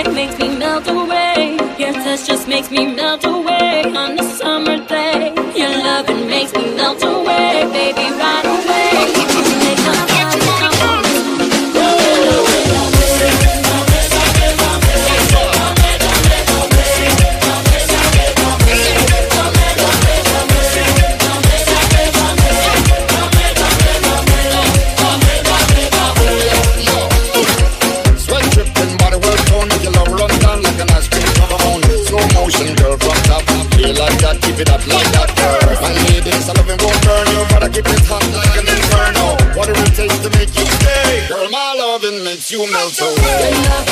away, makes me melt away. Your touch just makes me melt away on a summer day. Your loving makes me melt away, baby, right away. Make my heart melt. Keep it up like that, girl. My ladies, I love it won't burn you, but I keep it hot like an inferno. What it takes to make you stay, girl, my loving makes you melt away.